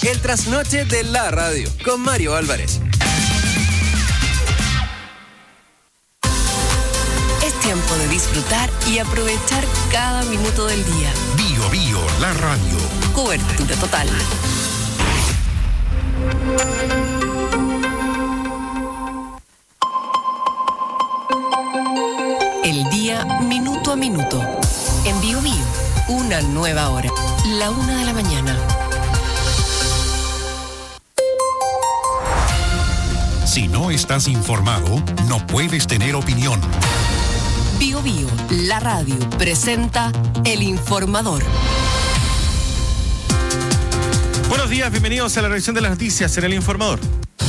El trasnoche de la radio con Mario Álvarez. Es tiempo de disfrutar y aprovechar cada minuto del día. Bio Bio, la radio. Cobertura total. El día minuto a minuto. En Bio Bio, una nueva hora. La 1 de la mañana. Si no estás informado, no puedes tener opinión. Bio Bio, la radio, presenta El Informador. Buenos días, bienvenidos a la revisión de las noticias en El Informador.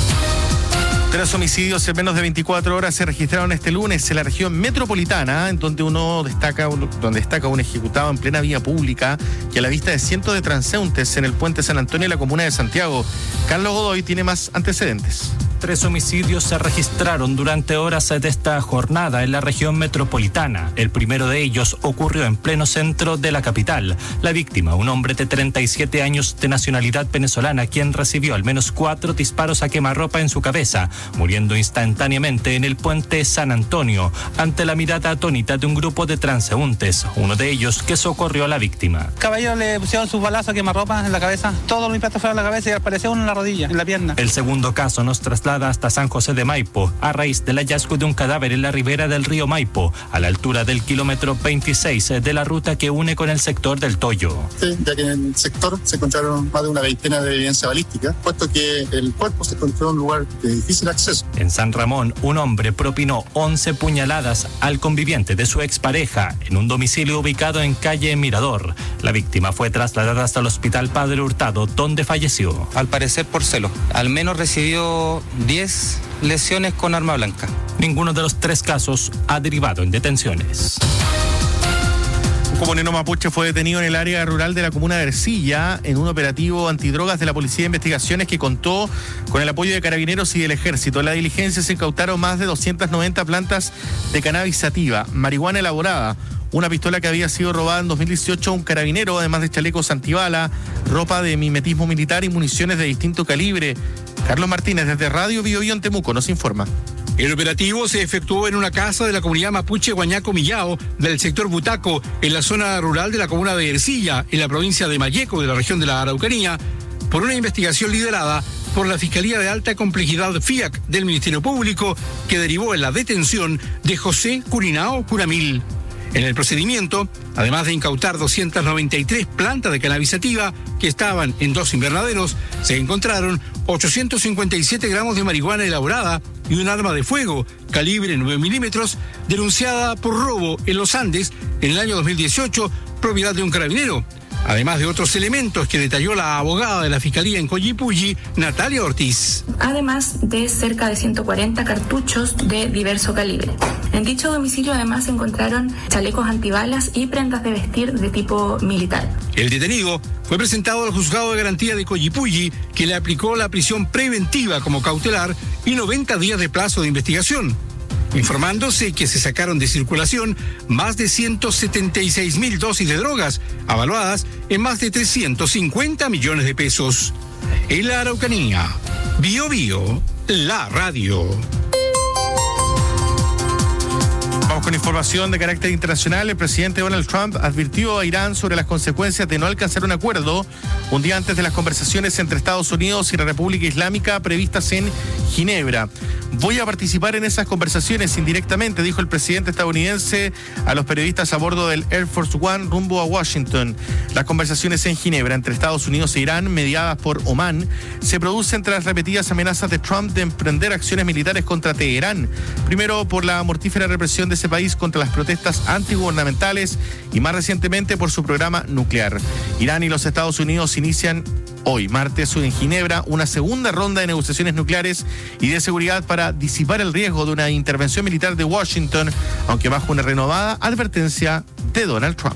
3 homicidios en menos de 24 horas se registraron este lunes en la región metropolitana, en donde destaca un ejecutado en plena vía pública y a la vista de cientos de transeúntes en el puente San Antonio en la comuna de Santiago. Carlos Godoy tiene más antecedentes. 3 homicidios se registraron durante horas de esta jornada en la región metropolitana. El primero de ellos ocurrió en pleno centro de la capital. La víctima, un hombre de 37 años de nacionalidad venezolana, quien recibió al menos 4 disparos a quemarropa en su cabeza, muriendo instantáneamente en el puente San Antonio, ante la mirada atónita de un grupo de transeúntes, uno de ellos que socorrió a la víctima. Caballero le pusieron sus balazos a quemarropa en la cabeza, todos los impactos fueron en la cabeza y apareció uno en la rodilla, en la pierna. El segundo caso nos traslada hasta San José de Maipo, a raíz del hallazgo de un cadáver en la ribera del río Maipo, a la altura del kilómetro 26 de la ruta que une con el sector del Toyo. Sí, ya que en el sector se encontraron más de una veintena de evidencia balística, puesto que el cuerpo se encontró en un lugar de difícil acceso. En San Ramón, un hombre propinó 11 puñaladas al conviviente de su expareja en un domicilio ubicado en calle Mirador. La víctima fue trasladada hasta el hospital Padre Hurtado, donde falleció. Al parecer por celo. Al menos recibió 10 lesiones con arma blanca. Ninguno de los 3 casos ha derivado en detenciones. Un comunero mapuche fue detenido en el área rural de la comuna de Ercilla en un operativo antidrogas de la Policía de Investigaciones que contó con el apoyo de carabineros y del Ejército. En la diligencia se incautaron más de 290 plantas de cannabis sativa, marihuana elaborada, una pistola que había sido robada en 2018 a un carabinero, además de chalecos antibala, ropa de mimetismo militar y municiones de distinto calibre. Carlos Martínez, desde Radio Bio Bio en Temuco, nos informa. El operativo se efectuó en una casa de la comunidad mapuche Guañaco Millao, del sector Butaco, en la zona rural de la comuna de Ercilla, en la provincia de Malleco, de la región de la Araucanía, por una investigación liderada por la Fiscalía de Alta Complejidad FIAC del Ministerio Público, que derivó en la detención de José Curinao Curamil. En el procedimiento, además de incautar 293 plantas de cannabis sativa que estaban en 2 invernaderos, se encontraron 857 gramos de marihuana elaborada y un arma de fuego calibre 9 milímetros denunciada por robo en los Andes en el año 2018, propiedad de un carabinero. Además de otros elementos que detalló la abogada de la Fiscalía en Collipulli, Natalia Ortiz. Además de cerca de 140 cartuchos de diverso calibre. En dicho domicilio además se encontraron chalecos antibalas y prendas de vestir de tipo militar. El detenido fue presentado al juzgado de garantía de Collipulli, que le aplicó la prisión preventiva como cautelar y 90 días de plazo de investigación, informándose que se sacaron de circulación más de 176.000 dosis de drogas, avaluadas en más de 350 millones de pesos. En la Araucanía, Bio Bio, la radio. Vamos con información de carácter internacional. El presidente Donald Trump advirtió a Irán sobre las consecuencias de no alcanzar un acuerdo un día antes de las conversaciones entre Estados Unidos y la República Islámica previstas en Ginebra. Voy a participar en esas conversaciones indirectamente, dijo el presidente estadounidense a los periodistas a bordo del Air Force One rumbo a Washington. Las conversaciones en Ginebra entre Estados Unidos e Irán, mediadas por Omán, se producen tras repetidas amenazas de Trump de emprender acciones militares contra Teherán. Primero por la mortífera represión de ese país contra las protestas antigubernamentales y más recientemente por su programa nuclear. Irán y los Estados Unidos inician hoy, martes, en Ginebra, una segunda ronda de negociaciones nucleares y de seguridad para disipar el riesgo de una intervención militar de Washington, aunque bajo una renovada advertencia de Donald Trump.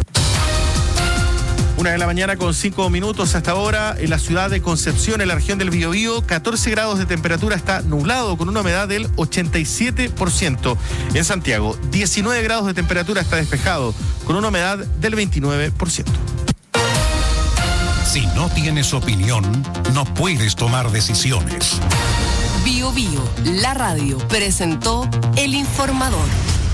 1:00 con 5 minutos hasta ahora en la ciudad de Concepción, en la región del Biobío, 14 grados de temperatura, está nublado con una humedad del 87%. En Santiago, 19 grados de temperatura, está despejado con una humedad del 29%. Si no tienes opinión, no puedes tomar decisiones. Bio Bio, la radio, presentó El Informador.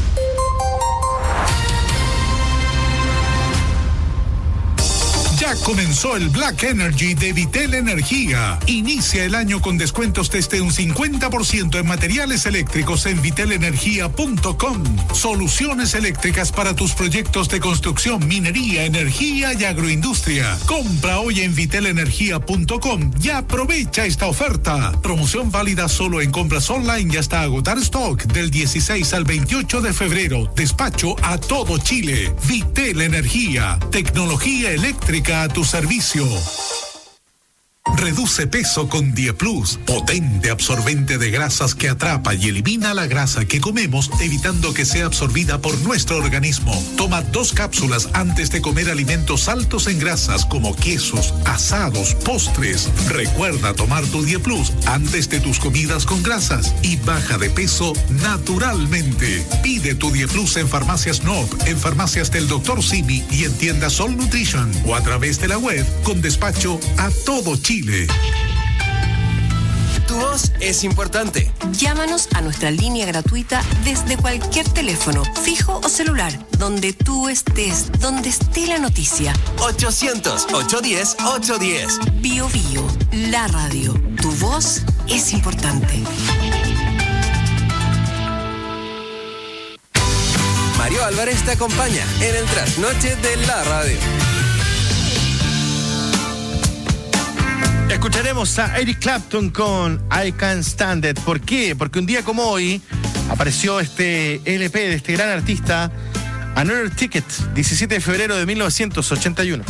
Ya comenzó el Black Energy de Vitel Energía. Inicia el año con descuentos desde un 50% en materiales eléctricos en vitelenergia.com. Soluciones eléctricas para tus proyectos de construcción, minería, energía y agroindustria. Compra hoy en vitelenergia.com y aprovecha esta oferta. Promoción válida solo en compras online y hasta agotar stock del 16 al 28 de febrero. Despacho a todo Chile. Vitel Energía. Tecnología eléctrica a tu servicio. Reduce peso con DiePlus, potente absorbente de grasas que atrapa y elimina la grasa que comemos, evitando que sea absorbida por nuestro organismo. Toma 2 cápsulas antes de comer alimentos altos en grasas como quesos, asados, postres. Recuerda tomar tu DiePlus antes de tus comidas con grasas y baja de peso naturalmente. Pide tu DiePlus en Farmacias Noop, en Farmacias del Dr. Simi y en tiendas Sol Nutrition o a través de la web con despacho a todo Chile. Tu voz es importante. Llámanos a nuestra línea gratuita desde cualquier teléfono, fijo o celular, donde tú estés, donde esté la noticia. 800-810-810. Bio Bio, la radio. Tu voz es importante. Mario Álvarez te acompaña en el trasnoche de la radio. Escucharemos a Eric Clapton con I Can't Stand It. ¿Por qué? Porque un día como hoy apareció este LP de este gran artista, Another Ticket, 17 de febrero de 1981.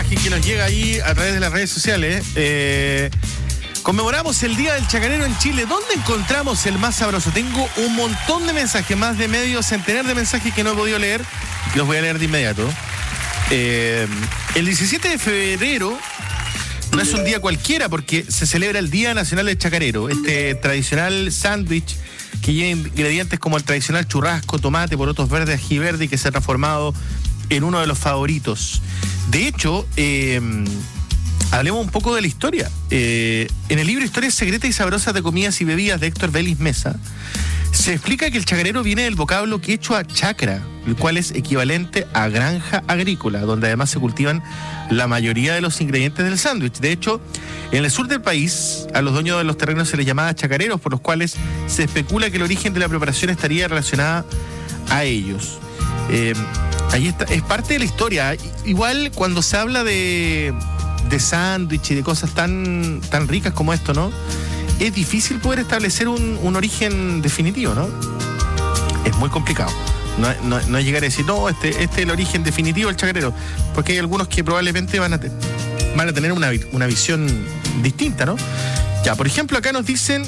mensaje que nos llega ahí a través de las redes sociales. Conmemoramos el Día del Chacarero en Chile. ¿Dónde encontramos el más sabroso? Tengo un montón de mensajes, más de medio centenar de mensajes que no he podido leer. Los voy a leer de inmediato. El 17 de febrero no es un día cualquiera porque se celebra el Día Nacional del Chacarero, este tradicional sándwich que lleva ingredientes como el tradicional churrasco, tomate, porotos verdes, ají verde y que se ha transformado en uno de los favoritos. De hecho, hablemos un poco de la historia. En el libro Historias Secretas y Sabrosas de Comidas y Bebidas de Héctor Vélez Mesa, se explica que el chacarero viene del vocablo quechua chacra, el cual es equivalente a granja agrícola, donde además se cultivan la mayoría de los ingredientes del sándwich. De hecho, en el sur del país, a los dueños de los terrenos se les llamaba chacareros, por los cuales se especula que el origen de la preparación estaría relacionada a ellos. Ahí está, es parte de la historia. Igual cuando se habla de sándwich y de cosas tan ricas como esto, ¿no? Es difícil poder establecer un origen definitivo, ¿no? Es muy complicado. No es llegar a decir, no, este es el origen definitivo del chacarero, porque hay algunos que probablemente van a tener una visión distinta, ¿no? Ya, por ejemplo, acá nos dicen,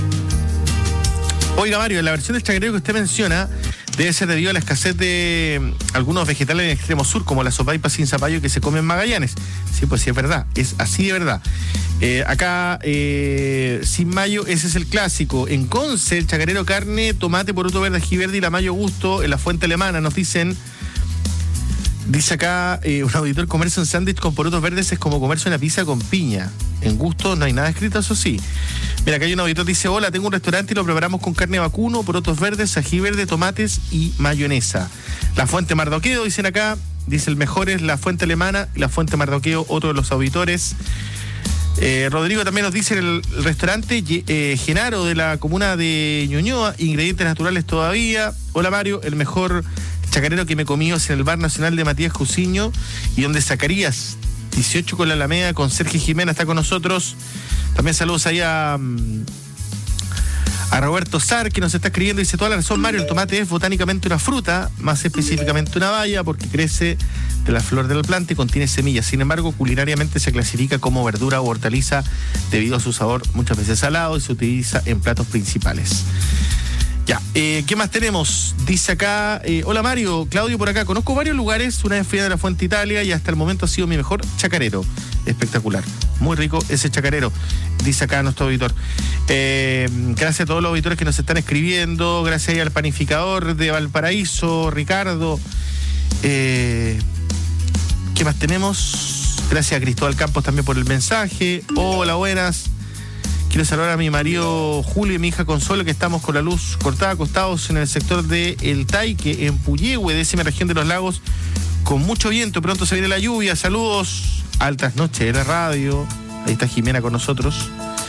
oiga Mario, la versión del chacarero que usted menciona debe ser debido a la escasez de algunos vegetales en el extremo sur, como la sopaipa sin zapallo que se come en Magallanes. Sí, pues sí, es verdad, es así de verdad. Acá, sin mayo, ese es el clásico. En Conce, el chacarero, carne, tomate, poroto verde, ají verde y la mayo gusto. En la fuente alemana nos dicen, dice acá un auditor, comerse un sándwich con porotos verdes es como comerse una pizza con piña. En gusto no hay nada escrito, eso sí. Mira, acá hay un auditor que dice, hola, tengo un restaurante y lo preparamos con carne vacuno, porotos verdes, ají verde, tomates y mayonesa. La fuente Mardoqueo, dicen acá, dice el mejor es la fuente alemana y la fuente Mardoqueo, otro de los auditores. Rodrigo también nos dice el restaurante Genaro de la comuna de Ñuñoa, ingredientes naturales todavía. Hola Mario, el mejor chacarero que me comí es en el Bar Nacional de Matías Cousiño y donde Zacarías 18 con la Alameda, con Sergio Jimena está con nosotros. También saludos ahí a Roberto Sar, que nos está escribiendo, dice, toda la razón Mario, el tomate es botánicamente una fruta, más específicamente una baya, porque crece de la flor de la planta y contiene semillas. Sin embargo, culinariamente se clasifica como verdura o hortaliza debido a su sabor muchas veces salado y se utiliza en platos principales. Ya, ¿qué más tenemos? Dice acá, hola Mario, Claudio por acá, conozco varios lugares, una vez fui a la Fuente Italia y hasta el momento ha sido mi mejor chacarero. Espectacular, muy rico ese chacarero, dice acá nuestro auditor. Gracias a todos los auditores que nos están escribiendo, gracias al panificador de Valparaíso, Ricardo. ¿Qué más tenemos? Gracias a Cristóbal Campos también por el mensaje. Hola, buenas. Quiero saludar a mi marido Julio y mi hija Consuelo, que estamos con la luz cortada, acostados en el sector de El Taique, en Puyehue, décima región de los lagos, con mucho viento. Pronto se viene la lluvia. Saludos. Altas noches de la radio. Ahí está Jimena con nosotros.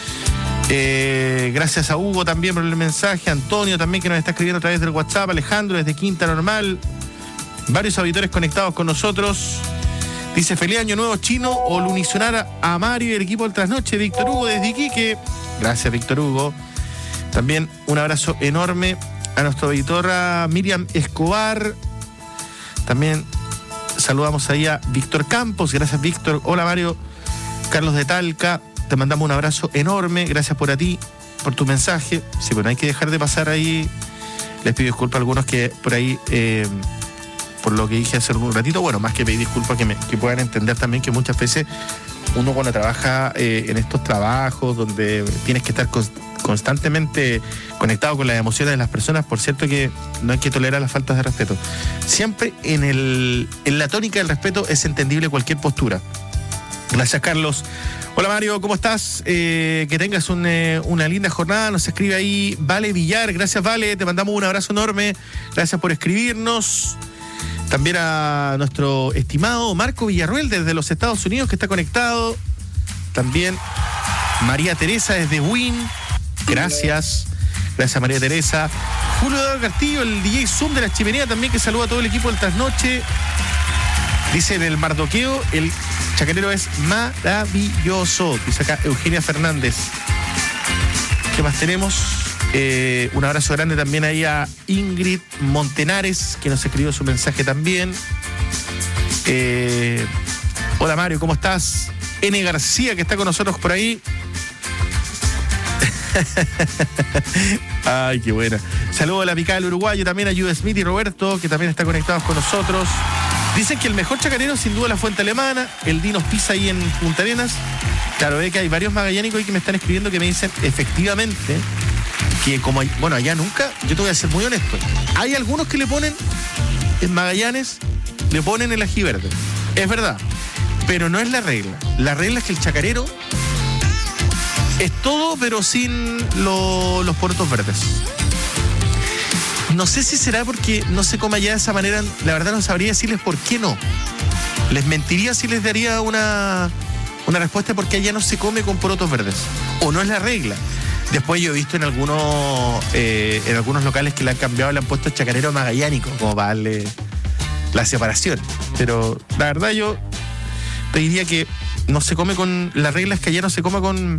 Gracias a Hugo también por el mensaje. Antonio también, que nos está escribiendo a través del WhatsApp. Alejandro desde Quinta Normal. Varios auditores conectados con nosotros. Dice, feliz año nuevo chino o lunisonar a Mario y el equipo del Trasnoche. Víctor Hugo desde Iquique. Gracias, Víctor Hugo. También un abrazo enorme a nuestra auditora Miriam Escobar. También saludamos ahí a Víctor Campos. Gracias, Víctor. Hola, Mario. Carlos de Talca. Te mandamos un abrazo enorme. Gracias por tu mensaje. Sí, bueno, hay que dejar de pasar ahí. Les pido disculpas a algunos que por ahí... por lo que dije hace un ratito, bueno, más que pedir disculpas, que puedan entender también que muchas veces uno cuando trabaja en estos trabajos donde tienes que estar constantemente conectado con las emociones de las personas, por cierto que no hay que tolerar las faltas de respeto. Siempre en la tónica del respeto es entendible cualquier postura. Gracias, Carlos. Hola, Mario, ¿cómo estás? Que tengas una linda jornada. Nos escribe ahí Vale Villar. Gracias, Vale, te mandamos un abrazo enorme. Gracias por escribirnos. También a nuestro estimado Marco Villarruel desde los Estados Unidos, que está conectado. También María Teresa desde Wynn. Gracias. Gracias, María Teresa. Julio Eduardo Castillo, el DJ Zoom de la Chimenea también, que saluda a todo el equipo del Trasnoche. Dice en el Mardoqueo, el chacarero es maravilloso. Dice acá Eugenia Fernández. ¿Qué más tenemos? Un abrazo grande también ahí a Ingrid Montenares, que nos escribió su mensaje también. Hola Mario, ¿cómo estás? N. García, que está con nosotros por ahí. Ay, qué buena. Saludos a la picada del uruguayo, también a Jude Smith y Roberto, que también están conectados con nosotros. Dicen que el mejor chacarero, sin duda, la Fuente Alemana. El Dinos Pizza ahí en Punta Arenas. Claro, ve que hay varios magallánicos ahí que me están escribiendo que me dicen efectivamente que como hay, bueno, allá nunca, yo te voy a ser muy honesto. Hay algunos que le ponen en Magallanes, le ponen el ají verde. Es verdad, pero no es la regla. La regla es que el chacarero es todo, pero sin los porotos verdes. No sé si será porque no se come allá de esa manera. La verdad no sabría decirles por qué no. Les mentiría si les daría una respuesta porque allá no se come con porotos verdes. O no es la regla. Después yo he visto en algunos locales que le han cambiado, le han puesto chacarero magallánico, como para darle la separación. Pero la verdad yo te diría que no se come con... La regla es que allá no se come con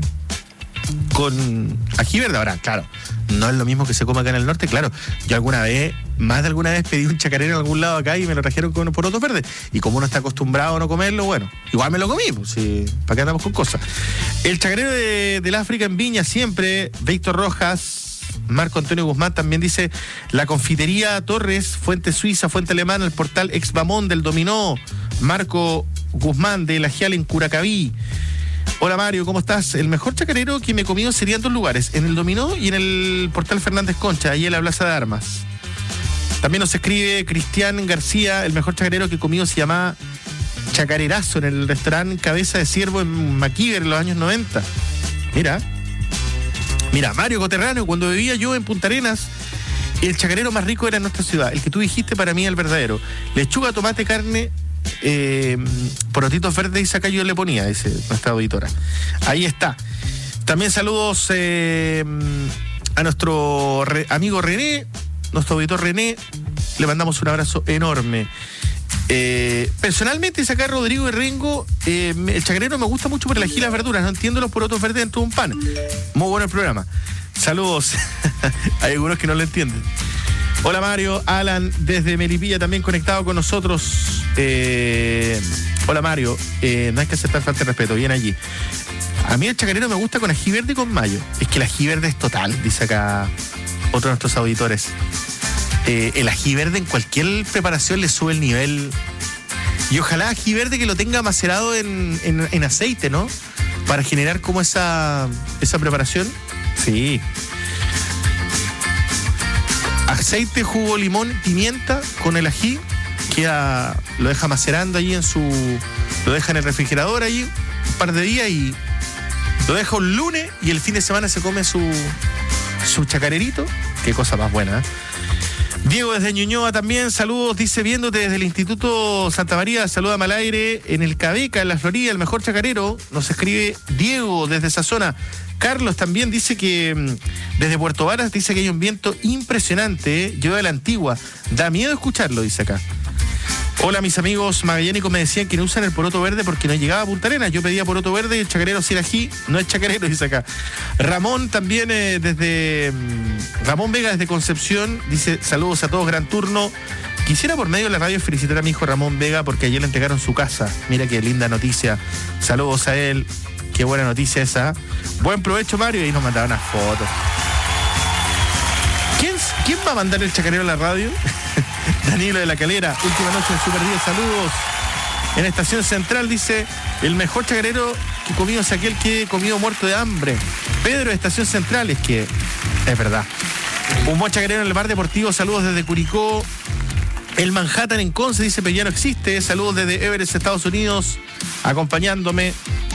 ají verde. Ahora, claro, no es lo mismo que se come acá en el norte. Claro, yo más de alguna vez pedí un chacarero en algún lado acá y me lo trajeron con porotos verdes. Y como uno está acostumbrado a no comerlo, bueno, igual me lo comí, pues sí, ¿para qué andamos con cosas? El chacarero del África en Viña siempre, Víctor Rojas, Marco Antonio Guzmán también dice, la confitería Torres, Fuente Suiza, Fuente Alemana, el portal Exbamón del Dominó, Marco Guzmán de La Gial en Curacaví. Hola Mario, ¿cómo estás? El mejor chacarero que me he comido sería en 2 lugares, en el Dominó y en el portal Fernández Concha, ahí en la Plaza de Armas. También nos escribe Cristian García, el mejor chacarero que he comido se llama Chacarerazo en el restaurante Cabeza de Ciervo en Maquíver en los años 90. Mira, Mario Coterrano, cuando vivía yo en Punta Arenas, el chacarero más rico era en nuestra ciudad. El que tú dijiste para mí es el verdadero. Lechuga, tomate, carne, porotitos verdes y saca yo le ponía, dice nuestra auditora. Ahí está. También saludos a nuestro amigo René, nuestro auditor René, le mandamos un abrazo enorme. Personalmente, sacar Rodrigo y Rengo, el chacarero me gusta mucho por el ají y las verduras, no entiendo los porotos verdes dentro de un pan. Muy bueno el programa. Saludos. Hay algunos que no lo entienden. Hola Mario, Alan desde Melipilla también conectado con nosotros. Hola Mario, no hay que aceptar falta de respeto, bien allí. A mí el chacarero me gusta con ají verde y con mayo. Es que el ají verde es total, dice acá otro de nuestros auditores. El ají verde en cualquier preparación le sube el nivel. Y ojalá ají verde que lo tenga macerado en aceite, ¿no? Para generar como esa preparación. Sí. Aceite, jugo, limón, pimienta con el ají, lo deja macerando ahí lo deja en el refrigerador ahí un par de días y lo deja un lunes y el fin de semana se come su chacarerito. Qué cosa más buena, ¿eh? Diego desde Ñuñoa también, saludos, dice, viéndote desde el Instituto Santa María, salúdame al aire, en el Cabeca, en la Florida, el mejor chacarero, nos escribe Diego desde esa zona. Carlos también dice que desde Puerto Varas dice que hay un viento impresionante, yo de la Antigua, da miedo escucharlo, dice acá. Hola, mis amigos magallánicos me decían que no usan el poroto verde porque no llegaba a Punta Arenas. Yo pedía poroto verde y el chacarero si era ají, no es chacarero, dice acá. Ramón también Ramón Vega desde Concepción dice, saludos a todos, gran turno. Quisiera por medio de la radio felicitar a mi hijo Ramón Vega porque ayer le entregaron su casa. Mira qué linda noticia. Saludos a él. Qué buena noticia esa. Buen provecho, Mario. Y nos mandaban unas fotos. ¿Quién va a mandar el chacarero a la radio? Danilo de la Calera, última noche en Super 10, saludos. En Estación Central dice, el mejor chacarero que he comido es aquel que he comido muerto de hambre. Pedro de Estación Central, es que es verdad. Un buen chacarero en el bar deportivo, saludos desde Curicó. El Manhattan en Conce dice, pero ya no existe. Saludos desde Everest, Estados Unidos, acompañándome.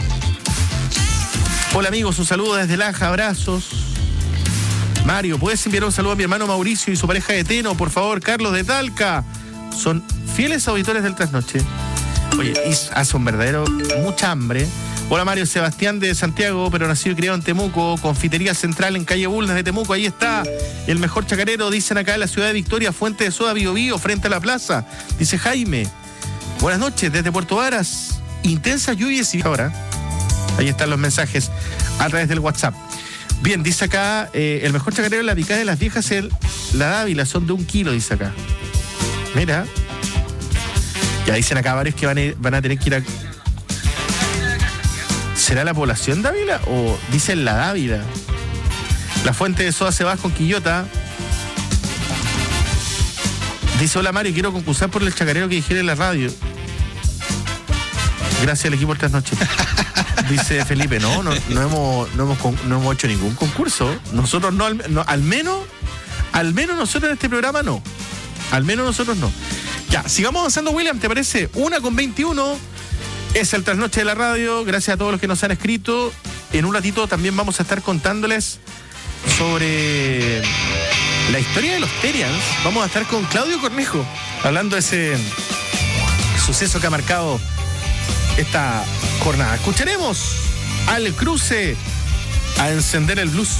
Hola amigos, un saludo desde Laja, abrazos. Mario, ¿puedes enviar un saludo a mi hermano Mauricio y su pareja de Teno, por favor? Carlos de Talca. Son fieles auditores del Trasnoche. Oye, hace un verdadero mucha hambre. Hola Mario, Sebastián de Santiago, pero nacido y criado en Temuco, Confitería Central en calle Bulnes de Temuco, ahí está el mejor chacarero, dicen acá en la ciudad de Victoria, Fuente de Soda Bio Bio, frente a la plaza, dice Jaime. Buenas noches, desde Puerto Varas, intensa lluvia y ahora. Ahí están los mensajes a través del WhatsApp. Bien, dice acá, el mejor chacarero en la picada de las viejas es la Dávila, son de 1 kilo, dice acá. Mira. Ya dicen acá varios que van a tener que ir a ¿Será la población Dávila o dicen la Dávila? La fuente de Soda se va con Quillota. Dice: hola Mario, quiero concursar por el chacarero que dijera en la radio. Gracias al equipo de Trasnoche. Dice Felipe: no hemos hecho ningún concurso. Nosotros al menos nosotros en este programa no. Al menos nosotros no. Ya, sigamos avanzando, William, ¿te parece? 1:21 es el Trasnoche de la radio. Gracias a todos los que nos han escrito. En un ratito también vamos a estar contándoles sobre la historia de los Terians. Vamos a estar con Claudio Cornejo hablando de ese suceso que ha marcado esta jornada. Escucharemos al Cruce a encender el blues.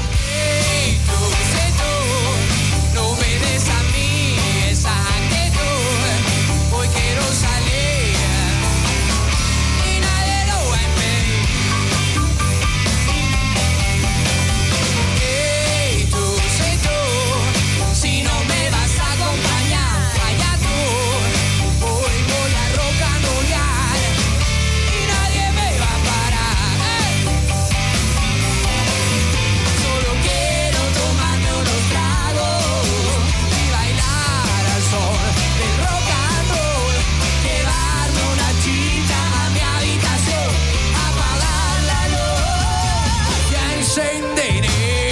No me des a mí esa actitud. Hoy quiero salir y nadie lo va a impedir. Hey, tú, si no me vas a acompañar, vaya tú. Hoy voy a rock and rollar y nadie me va a parar. Solo quiero tomarme unos tragos y bailar al sol del rock and roll. Llevarme una chica a mi habitación, apagar la luz, ya encenderé.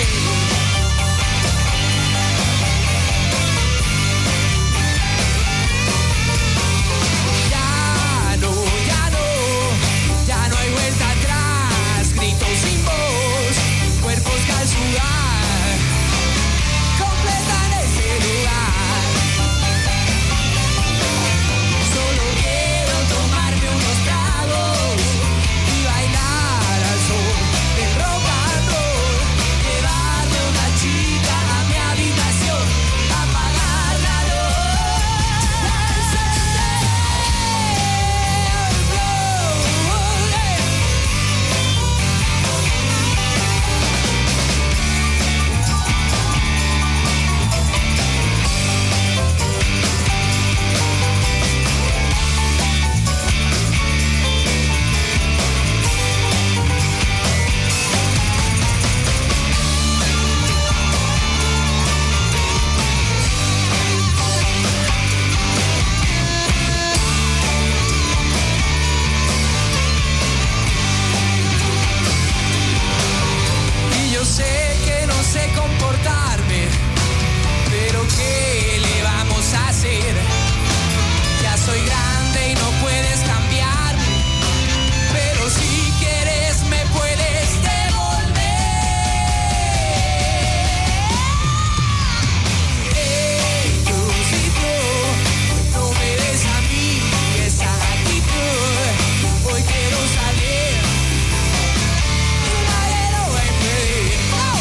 Ya no hay vuelta atrás, gritos sin voz, cuerpos que al sudar completan este lugar. Solo quiero tomarme unos tragos y bailar al sol del rock and roll. Llevarme una chica a mi habitación, apagar la luz, encender el glow. Y yo sé que no sé comportarme, pero ¿qué le vamos a hacer? Ya soy grande y no puedes cambiarme, pero si quieres me puedes devolver. Hey, tú, no me des a mí esa actitud. Hoy quiero salir y nadie lo va a impedir.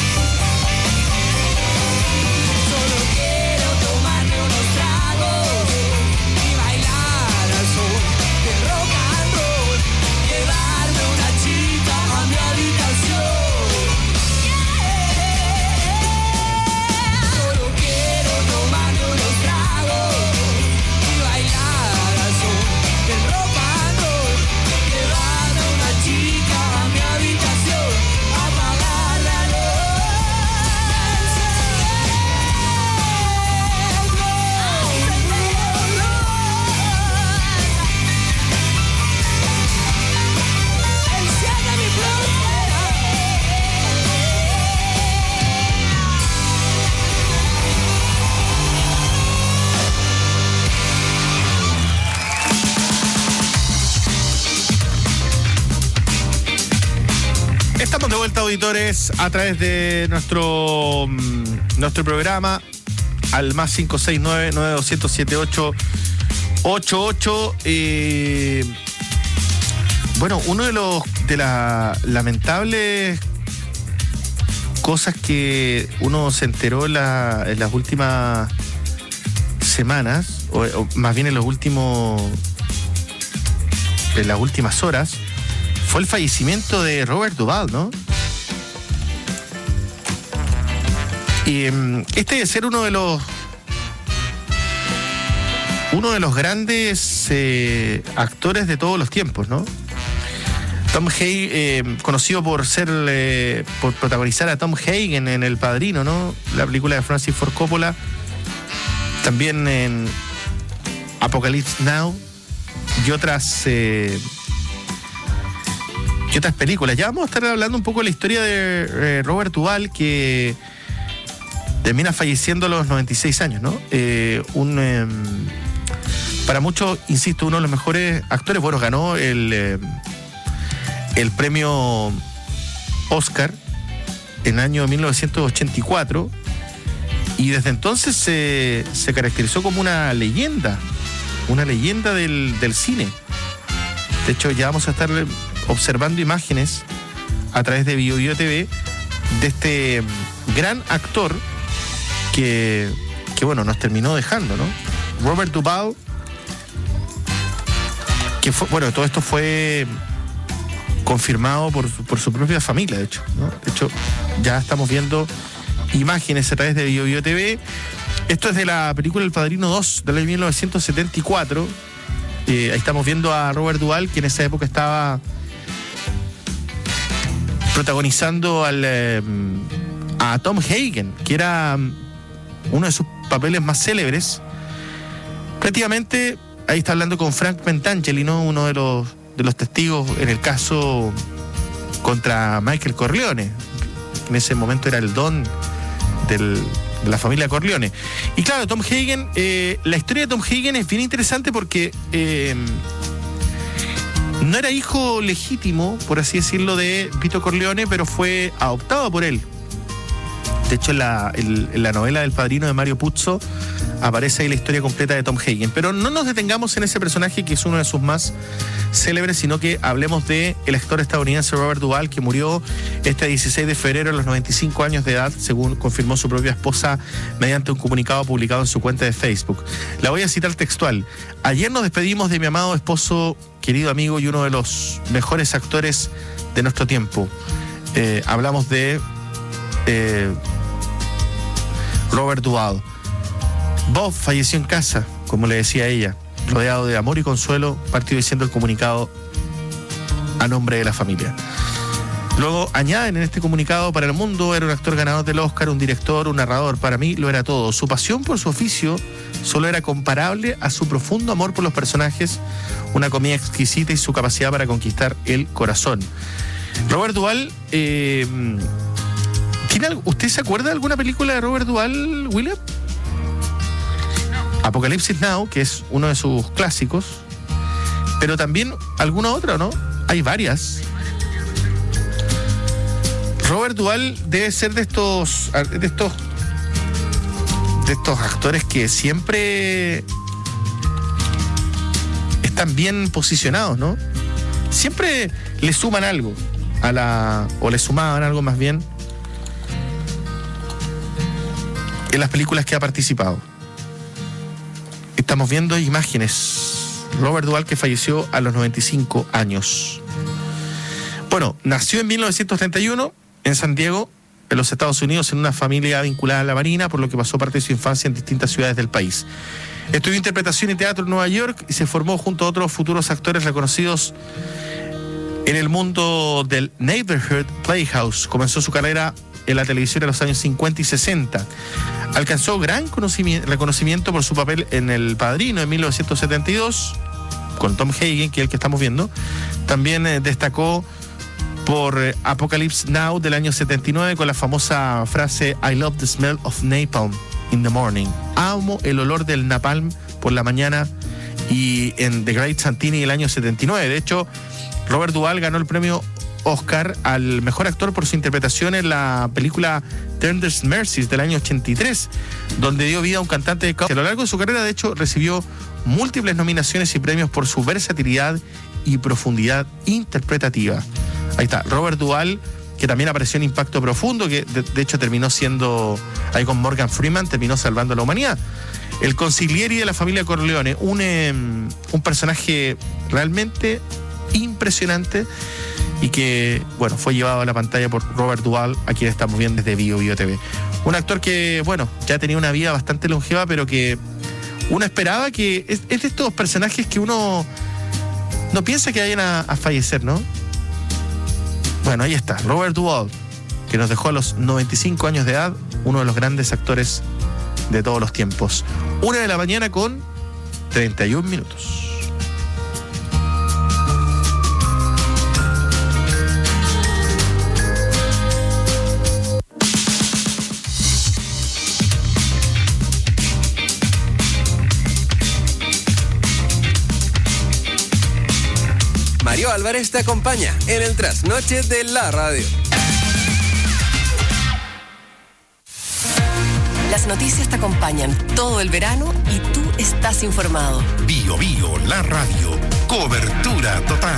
Solo quiero tomarme unos tragos y bailar al sol del rock and roll. Llevarme una chica a mi habitación. Solo quiero tomarme unos tragos y bailar al sol del rock and roll. Llevarme una chica a mi habitación, apagar la luz, encender el glow, enciende mi blues. Estamos de vuelta, auditores, a través de nuestro programa al más 569-9207-888. Bueno, uno de las lamentables cosas que uno se enteró en las últimas semanas, o más bien en las últimas horas, fue el fallecimiento de Robert Duvall, ¿no? Y este debe ser uno de los grandes actores de todos los tiempos, ¿no? Tom Hagen, conocido por ser por protagonizar a Tom Hagen en El Padrino, ¿no? La película de Francis Ford Coppola. También en Apocalypse Now y otras películas. Ya vamos a estar hablando un poco de la historia de Robert Duvall, que termina falleciendo a los 96 años, ¿no? Para muchos, insisto, uno de los mejores actores. Bueno, ganó el premio Oscar en el año 1984 y desde entonces se caracterizó como una leyenda del cine. De hecho, ya vamos a estar observando imágenes a través de BioBio TV de este gran actor que bueno, nos terminó dejando, ¿no? Robert Duvall, que fue, bueno, todo esto fue confirmado por su propia familia, de hecho, ¿no? De hecho, ya estamos viendo imágenes a través de BioBio TV. Esto es de la película El Padrino 2 del año 1974. Ahí estamos viendo a Robert Duvall, que en esa época estaba protagonizando a Tom Hagen, que era uno de sus papeles más célebres. Prácticamente, ahí está hablando con Frank Pentangeli, ¿no? Uno de los testigos en el caso contra Michael Corleone. En ese momento era el don de la familia Corleone. Y claro, Tom Hagen, la historia de Tom Hagen es bien interesante porque no era hijo legítimo, por así decirlo, de Vito Corleone, pero fue adoptado por él. De hecho, en la novela del Padrino de Mario Puzo aparece ahí la historia completa de Tom Hagen. Pero no nos detengamos en ese personaje, que es uno de sus más célebres, sino que hablemos de el actor estadounidense Robert Duvall, que murió este 16 de febrero a los 95 años de edad, según confirmó su propia esposa mediante un comunicado publicado en su cuenta de Facebook. La voy a citar textual. Ayer nos despedimos de mi amado esposo, querido amigo y uno de los mejores actores de nuestro tiempo. Hablamos de Robert Duvall. Bob falleció en casa, como le decía ella, rodeado de amor y consuelo, partió diciendo el comunicado a nombre de la familia. Luego añaden en este comunicado: para el mundo era un actor ganador del Oscar, un director, un narrador, para mí lo era todo. Su pasión por su oficio solo era comparable a su profundo amor por los personajes, una comida exquisita y su capacidad para conquistar el corazón. Robert Duvall, ¿usted se acuerda de alguna película de Robert Duvall, William? Apocalypse Now, que es uno de sus clásicos, pero también alguna otra, ¿no? Hay varias. Robert Duvall debe ser de estos actores que siempre están bien posicionados, ¿no? Siempre le suman algo o le sumaban algo más bien en las películas que ha participado. Estamos viendo imágenes. Robert Duvall, que falleció a los 95 años. Bueno, nació en 1931 en San Diego, en los Estados Unidos, en una familia vinculada a la Marina, por lo que pasó parte de su infancia en distintas ciudades del país. Estudió interpretación y teatro en Nueva York y se formó junto a otros futuros actores reconocidos en el mundo del Neighborhood Playhouse. Comenzó su carrera en la televisión en los años 50 y 60. Alcanzó gran reconocimiento por su papel en El Padrino en 1972, con Tom Hagen, que es el que estamos viendo. También destacó por Apocalypse Now del año 79, con la famosa frase I love the smell of napalm in the morning. Amo el olor del napalm por la mañana, y en The Great Santini del año 79. De hecho, Robert Duvall ganó el premio Oscar al mejor actor por su interpretación en la película Tender Mercies del año 83, donde dio vida a un cantante de country. A lo largo de su carrera, de hecho, recibió múltiples nominaciones y premios por su versatilidad y profundidad interpretativa. Ahí está, Robert Duvall, que también apareció en Impacto Profundo, que de hecho terminó siendo, ahí con Morgan Freeman, terminó salvando a la humanidad. El consigliere de la familia Corleone, un personaje realmente impresionante, y que, bueno, fue llevado a la pantalla por Robert Duvall, a quien estamos viendo desde BioBio TV. Un actor que, bueno, ya tenía una vida bastante longeva, pero que uno esperaba que... Es de estos personajes que uno no piensa que vayan a fallecer, ¿no? Bueno, ahí está, Robert Duvall, que nos dejó a los 95 años de edad, uno de los grandes actores de todos los tiempos. 1:00 a.m. con 31 minutos. Mario Álvarez te acompaña en el trasnoche de la radio. Las noticias te acompañan todo el verano y tú estás informado. Bio Bio, la radio. Cobertura total.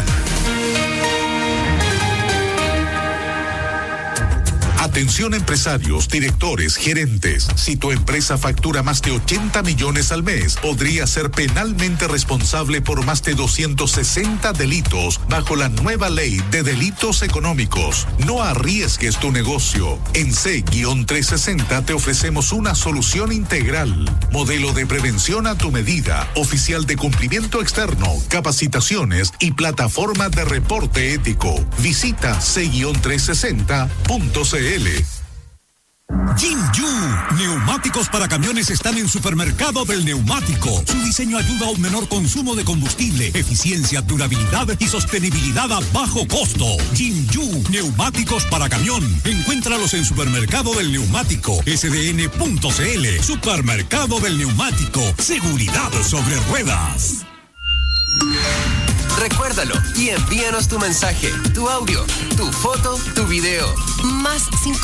Atención empresarios, directores, gerentes. Si tu empresa factura más de 80 millones al mes, podría ser penalmente responsable por más de 260 delitos bajo la nueva ley de delitos económicos. No arriesgues tu negocio. En C-360 te ofrecemos una solución integral. Modelo de prevención a tu medida, oficial de cumplimiento externo, capacitaciones y plataforma de reporte ético. Visita C-360.cl. Jinju, neumáticos para camiones están en Supermercado del Neumático. Su diseño ayuda a un menor consumo de combustible, eficiencia, durabilidad y sostenibilidad a bajo costo. Jinju, neumáticos para camión. Encuéntralos en Supermercado del Neumático, sdn.cl. Supermercado del Neumático, seguridad sobre ruedas. Recuérdalo y envíanos tu mensaje, tu audio, tu foto, tu video. Más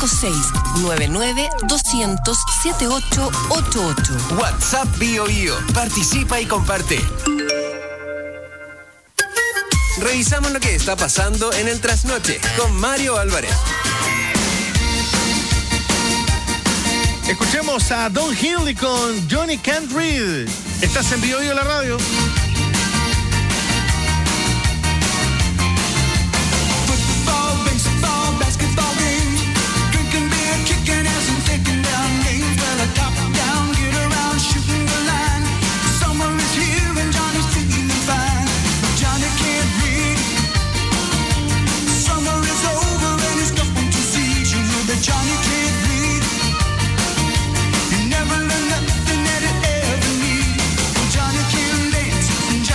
56-99-200-7888. WhatsApp Bio Bio. Participa y comparte. Revisamos lo que está pasando en el trasnoche con Mario Álvarez. Escuchemos a Don Hill con Johnny Can't Read. Estás en Bio Bio la radio. Johnny can't read. You never learn nothing that it ever need. Johnny can't dance.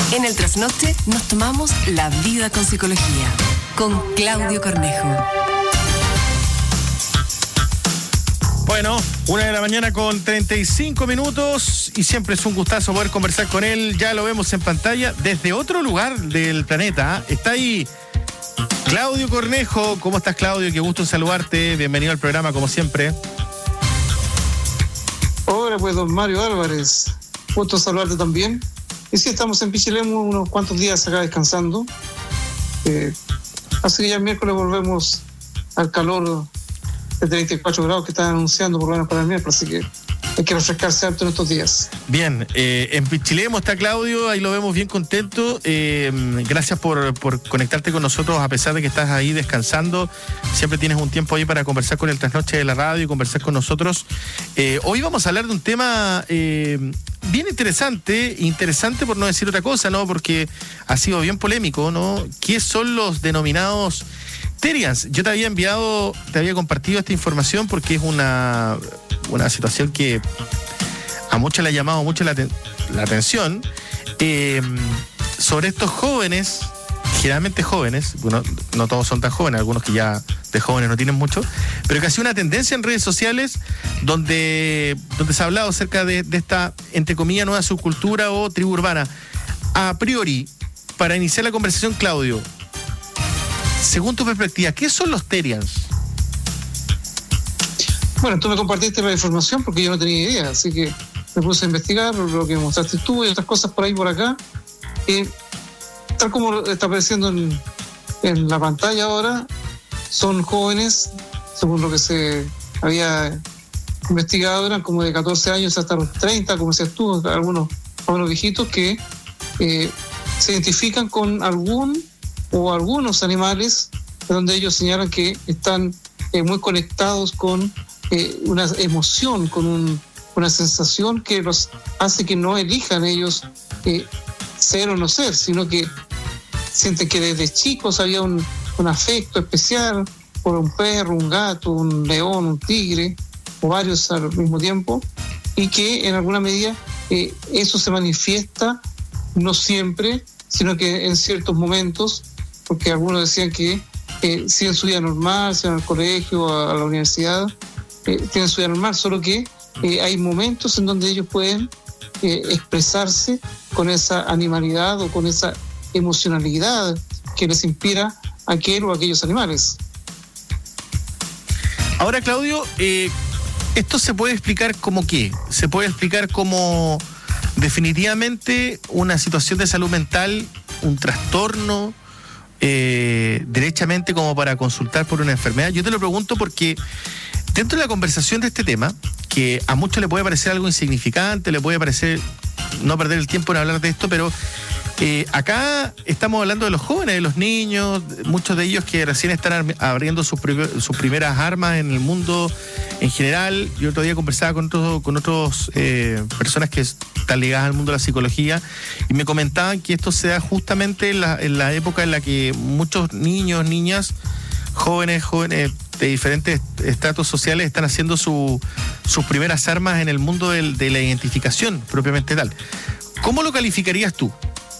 En el trasnoche nos tomamos la vida con psicología. Con Claudio Cornejo. Bueno, 1:00 a.m. con 35 minutos y siempre es un gustazo poder conversar con él. Ya lo vemos en pantalla desde otro lugar del planeta. Está ahí Claudio Cornejo. ¿Cómo estás, Claudio? Qué gusto en saludarte. Bienvenido al programa, como siempre. Hola, pues, don Mario Álvarez. Gusto saludarte también. Y sí, estamos en Pichilemu unos cuantos días acá descansando. Así que ya el miércoles volvemos al calor de 34 grados que están anunciando por lo menos para el miércoles, así que hay que refrescarse harto en estos días. Bien, en Pichilemu está Claudio, ahí lo vemos bien contento. Gracias por conectarte con nosotros a pesar de que estás ahí descansando. Siempre tienes un tiempo ahí para conversar con el Trasnoche de la radio y conversar con nosotros. Hoy vamos a hablar de un tema bien interesante por no decir otra cosa, ¿no? Porque ha sido bien polémico, ¿no? ¿Qué son los denominados Terians? Yo te había compartido esta información porque es una situación que a muchos le ha llamado mucho la atención sobre estos jóvenes, generalmente jóvenes, bueno, no todos son tan jóvenes, algunos que ya de jóvenes no tienen mucho, pero que ha sido una tendencia en redes sociales donde se ha hablado acerca de esta, entre comillas, nueva subcultura o tribu urbana. A priori, para iniciar la conversación, Claudio, según tu perspectiva, ¿qué son los Terians? Bueno, tú me compartiste la información porque yo no tenía idea, así que me puse a investigar lo que mostraste tú y otras cosas por ahí por acá. Tal como está apareciendo en la pantalla ahora, son jóvenes, según lo que se había investigado, eran como de 14 años hasta los 30, como decías tú, algunos viejitos que se identifican con algunos animales, donde ellos señalan que están muy conectados con una emoción, con una sensación que los hace que no elijan ellos ser o no ser, sino que sienten que desde chicos había un afecto especial por un perro, un gato, un león, un tigre, o varios al mismo tiempo, y que en alguna medida eso se manifiesta no siempre, sino que en ciertos momentos, porque algunos decían que si en su vida normal, si van al colegio, a la universidad, tienen su vida normal, solo que hay momentos en donde ellos pueden expresarse con esa animalidad o con esa emocionalidad que les inspira aquel o aquellos animales. Ahora, Claudio, esto se puede explicar como qué? Se puede explicar como definitivamente una situación de salud mental, un trastorno, derechamente como para consultar por una enfermedad. Yo te lo pregunto porque dentro de la conversación de este tema, que a muchos le puede parecer algo insignificante, le puede parecer no perder el tiempo en hablar de esto, pero acá estamos hablando de los jóvenes, de los niños, muchos de ellos que recién están abriendo sus primeras armas en el mundo en general. Yo otro día conversaba con otros personas que están ligadas al mundo de la psicología y me comentaban que esto se da justamente en la época en la que muchos niños, niñas, jóvenes de diferentes estratos sociales están haciendo sus primeras armas en el mundo de la identificación propiamente tal. ¿Cómo lo calificarías tú?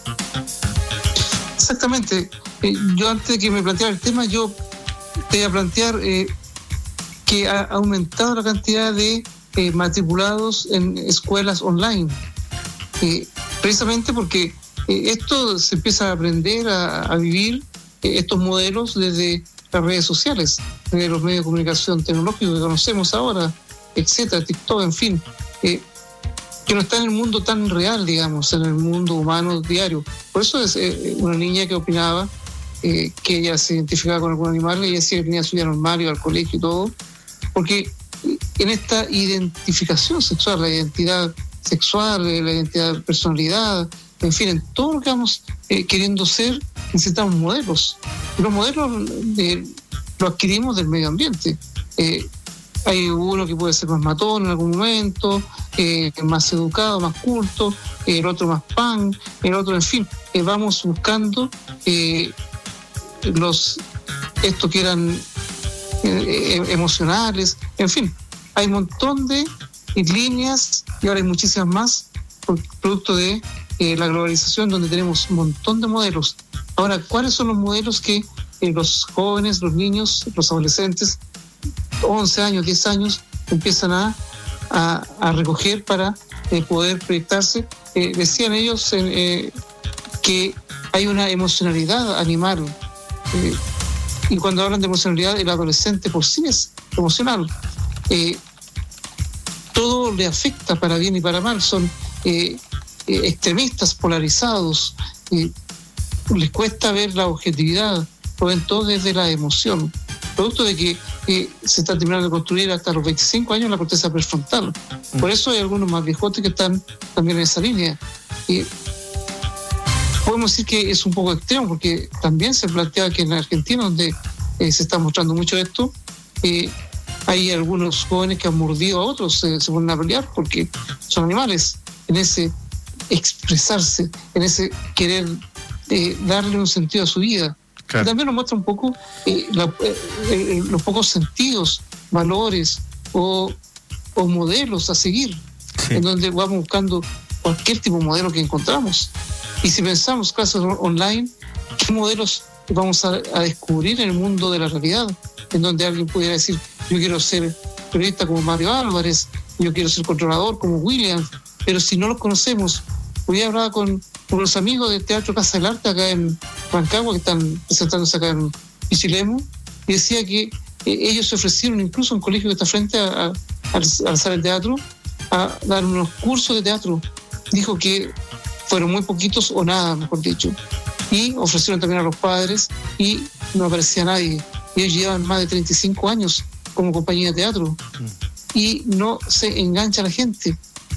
Exactamente. Yo antes de que me planteara el tema, yo te iba a plantear que ha aumentado la cantidad de matriculados en escuelas online. Precisamente porque esto se empieza a aprender a vivir estos modelos desde las redes sociales, desde los medios de comunicación tecnológicos que conocemos ahora, etcétera, TikTok, en fin, que no está en el mundo tan real, digamos, en el mundo humano diario. Por eso es una niña que opinaba que ella se identificaba con algún animal, ella decía que tenía su vida normal, iba al colegio y todo, porque en esta identificación sexual, la identidad sexual, la identidad de personalidad, en fin, en todo lo que vamos queriendo ser, necesitamos modelos. Y los modelos los adquirimos del medio ambiente. Hay uno que puede ser más matón en algún momento, más educado, más culto, el otro más pan, el otro, en fin, vamos buscando estos que eran emocionales, en fin, hay un montón de líneas y ahora hay muchísimas más producto de la globalización, donde tenemos un montón de modelos. Ahora, ¿cuáles son los modelos que los jóvenes, los niños, los adolescentes, 11 años, 10 años, empiezan a recoger para poder proyectarse? Decían ellos que hay una emocionalidad animal. Y cuando hablan de emocionalidad, el adolescente por sí es emocional. Todo le afecta para bien y para mal. Son extremistas, polarizados. Les cuesta ver la objetividad. Lo ven todo desde la emoción. Producto de que se está terminando de construir hasta los 25 años la corteza prefrontal. Por eso hay algunos más viejotes que están también en esa línea. Podemos decir que es un poco extremo, porque también se plantea que en Argentina, donde se está mostrando mucho esto, hay algunos jóvenes que han mordido a otros, se ponen a pelear porque son animales, en ese expresarse, en ese querer darle un sentido a su vida. Claro. También nos muestra un poco los pocos sentidos, valores o modelos a seguir, en donde vamos buscando cualquier tipo de modelo que encontramos. Y si pensamos clases online, ¿qué modelos vamos a descubrir en el mundo de la realidad? En donde alguien pudiera decir, yo quiero ser periodista como Mario Álvarez, yo quiero ser controlador como William, pero si no los conocemos. Hoy hablaba con los amigos del Teatro Casa del Arte acá en Rancagua, que están presentándose acá en Pichilemu, y decía que ellos se ofrecieron incluso a un colegio que está frente al sala de teatro a dar unos cursos de teatro. Dijo que fueron muy poquitos o nada, mejor dicho. Y ofrecieron también a los padres y no aparecía nadie. Ellos llevan más de 35 años como compañía de teatro y no se engancha la gente.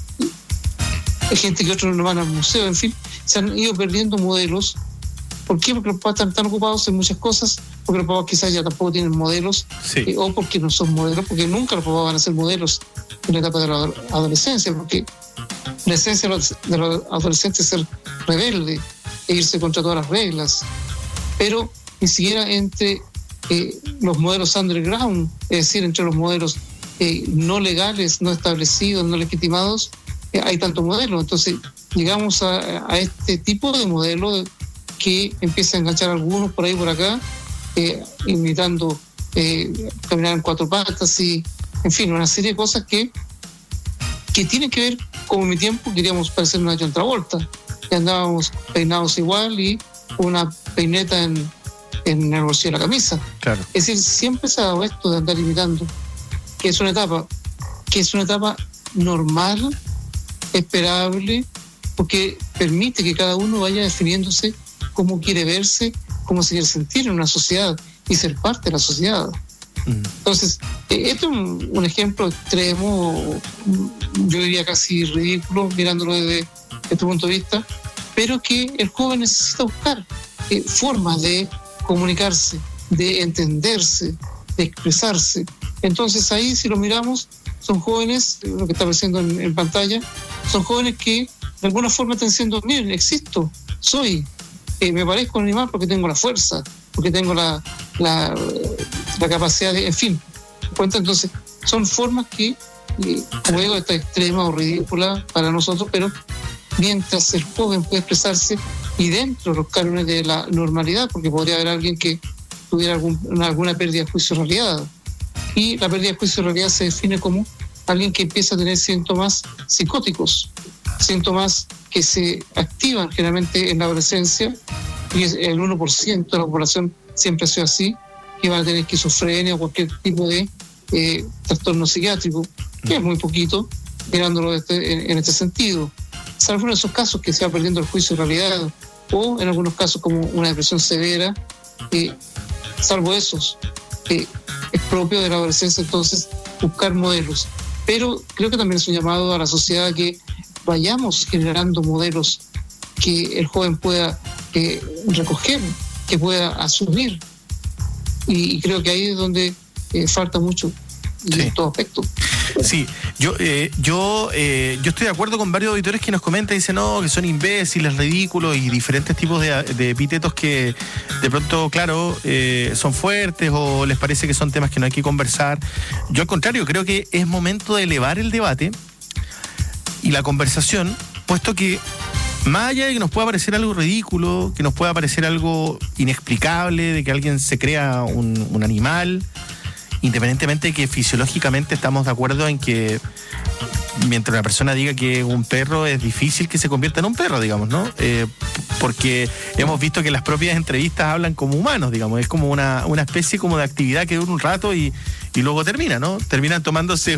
Hay gente que otros no van al museo, en fin, se han ido perdiendo modelos. ¿Por qué? Porque los papás están tan ocupados en muchas cosas, porque los papás quizás ya tampoco tienen modelos, o porque no son modelos, porque nunca los papás van a ser modelos en la etapa de la adolescencia, porque la esencia de los adolescentes es ser rebelde e irse contra todas las reglas. Pero ni siquiera entre los modelos underground, es decir, entre los modelos no legales, no establecidos, no legitimados, hay tantos modelos. Entonces llegamos a este tipo de modelo que empieza a enganchar a algunos por ahí por acá, imitando caminar en cuatro patas y, en fin, una serie de cosas que tienen que ver, como en mi tiempo queríamos parecer una John Travolta, que andábamos peinados igual y una peineta en el bolsillo de la camisa. Claro. Es decir, siempre se ha dado esto de andar imitando, que es una etapa normal, esperable, porque permite que cada uno vaya definiéndose cómo quiere verse, cómo se quiere sentir en una sociedad y ser parte de la sociedad. Entonces, esto es un ejemplo extremo, yo diría casi ridículo, mirándolo desde este punto de vista, pero que el joven necesita buscar formas de comunicarse, de entenderse, de expresarse. Entonces ahí, si lo miramos, son jóvenes, lo que está apareciendo en pantalla, son jóvenes que de alguna forma están diciendo, miren, existo, soy, me parezco un animal porque tengo la fuerza, porque tengo la capacidad de, en fin, cuenta. Entonces son formas que, como digo, está extrema o ridícula para nosotros, pero mientras el joven puede expresarse y dentro de los cánones de la normalidad, porque podría haber alguien que tuviera alguna pérdida de juicio de realidad, y la pérdida de juicio de realidad se define como alguien que empieza a tener síntomas psicóticos, síntomas que se activan generalmente en la adolescencia, y el 1% de la población siempre ha sido así, que van a tener esquizofrenia o cualquier tipo de trastorno psiquiátrico, que es muy poquito, mirándolo en este sentido. Salvo en esos casos que se va perdiendo el juicio de realidad, o en algunos casos como una depresión severa, salvo esos, es propio de la adolescencia entonces buscar modelos. Pero creo que también es un llamado a la sociedad a que vayamos generando modelos que el joven pueda recoger, que pueda asumir. Y creo que ahí es donde falta mucho en todo aspecto. Sí, yo estoy de acuerdo con varios auditores que nos comentan y dicen que son imbéciles, ridículos y diferentes tipos de epítetos que de pronto, claro, son fuertes o les parece que son temas que no hay que conversar. Yo al contrario, creo que es momento de elevar el debate y la conversación, puesto que Más allá de que nos pueda parecer algo ridículo, que nos pueda parecer algo inexplicable, de que alguien se crea un animal, independientemente de que fisiológicamente estamos de acuerdo en que mientras una persona diga que un perro, es difícil que se convierta en un perro, digamos, ¿no? Porque hemos visto que las propias entrevistas hablan como humanos, digamos, es como una especie como de actividad que dura un rato y luego termina, ¿no? Terminan tomándose